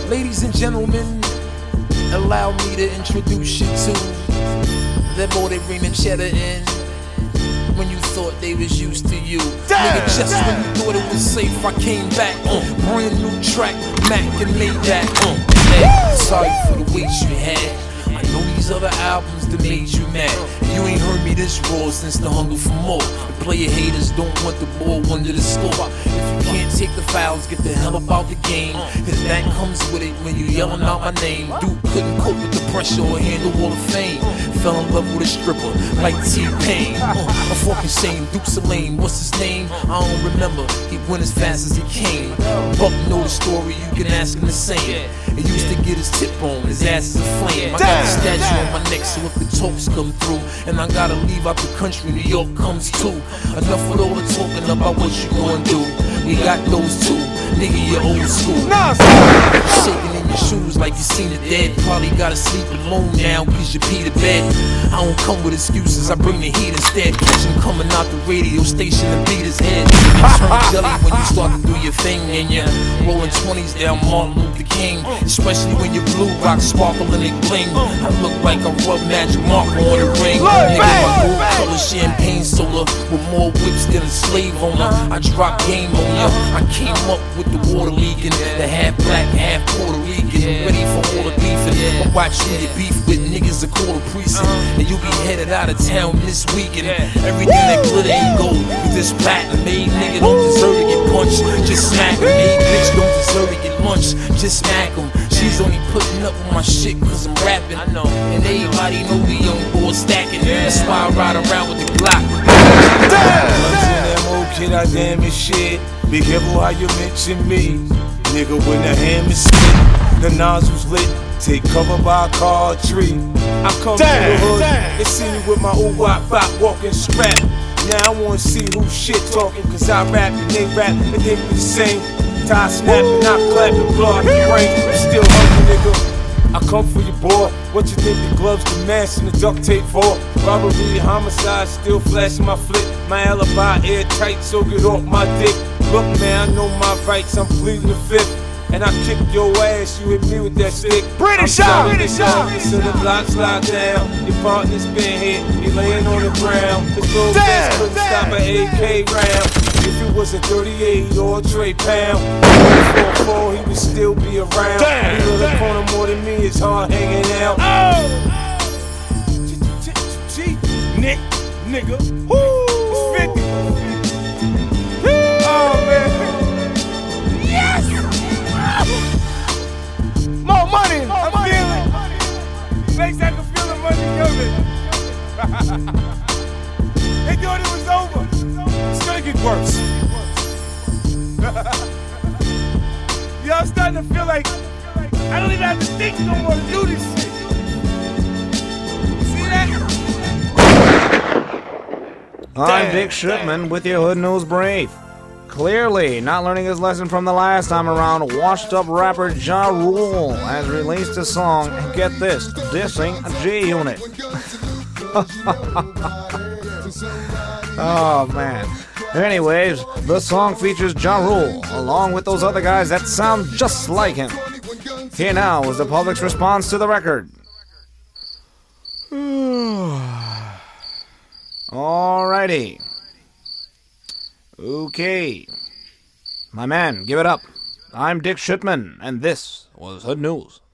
Ladies and gentlemen, allow me to introduce you to that boy they bring the cheddar in when you thought they was used to you. Nigga, just when you thought it was safe, I came back. Brand new track, Mac and made that. Hey, sorry for the weight you had. I know these other albums that made you mad. You ain't heard me this raw since the hunger for more. The player haters don't want the ball under the score. If you can't take the fouls, get the hell up out the game. Cause that comes with it when you yelling out my name. Dude couldn't cope with the pressure or handle all the fame. Fell in love with a stripper like T-Pain. A fucking shame, Duke's a lame, what's his name? I don't remember, he went as fast as he came. Buck know the story, you can ask him the same. He used to get his tip on, his ass is a flame. I got a statue on my neck, so if the talks come through and I gotta leave out the country, New York comes too. Enough with all the talking about what you gonna do. We got those two, nigga, you're old school. Shaking in your shoes like you seen it dead. Probably gotta sleep alone now cause you pee the bed. I don't come with excuses, I bring the heat instead. Catch him coming out the radio station and beat his head. You turn jelly when you start to do your thing and you're rolling 20s down Martin Luther King. Especially when your blue rock sparkle and it bling. I look like I rub magic marker on the ring. Nigga, my gold color champagne solar with more whips than a slave owner. I drop game on ya. I came up with the water leaking, the half black, half Puerto Rican. Ready for all the beefing. I watch you get beef with niggas a quarter precinct. And you be headed out of town this weekend. Everything that glitter ain't gold. You just platinum made nigga don't deserve to get punched. Just smack him. Made bitch don't deserve to get lunch. Just smack him. She's only putting up with my shit cause I'm rapping. I know. And everybody know we on board stacking. That's why I ride around with the Glock. Kid, I damn it shit. Be careful how you mention me. Nigga, when the hammer split, the nozzle's lit. Take cover by a car tree. I come to the hood, they see me with my old wop bop walking strap. Now I wanna see who shit talking, cause I rap and they rap and they be the same. Tie snapping, not clapping, blood and brain. I'm still hungry, nigga. I come for your boy. What you think the gloves, the mask, and the duct tape for? Robbery, homicide, still flashing my flip. My alibi airtight, so get off my dick. Look, man, I know my rights, I'm pleading the fifth. And I kick your ass, you hit me with that stick. British out, British out. So the block's locked down, your partner's been hit, you laying on the ground. This little bitch couldn't stop an AK round. If it was a 38 or a Trey Pound, 4-4, he would still be around. He know the corner more than me, it's hard hanging out. Nick, nigga, it's 50. Oh man, yes! More money, I'm feeling. Makes I can feel the money coming. They thought it was over. It's gonna get worse. Yo, I'm starting to feel like I don't even have to think no more to do this shit. See that? I'm Dick Shipman with your Hood News Brief. Clearly not learning his lesson from the last time around, washed-up rapper Ja Rule has released a song, get this, dissing G-Unit. Oh, man. Anyways, the song features Ja Rule, along with those other guys that sound just like him. Here now is the public's response to the record. Alrighty. Okay. My man, give it up. I'm Dick Shipman, and this was Hood News.